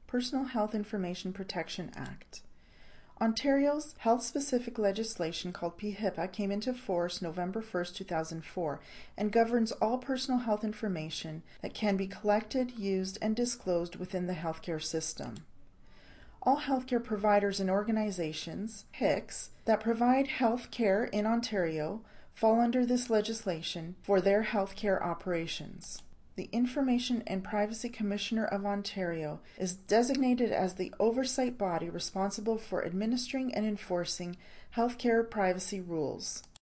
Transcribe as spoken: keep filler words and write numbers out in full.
Personal Health Information Protection Act. Ontario's health-specific legislation called P HIPAA came into force November first, two thousand four, and governs all personal health information that can be collected, used, and disclosed within the healthcare system. All healthcare providers and organizations, H I C S, that provide health care in Ontario fall under this legislation for their healthcare operations. The Information and Privacy Commissioner of Ontario is designated as the oversight body responsible for administering and enforcing healthcare privacy rules.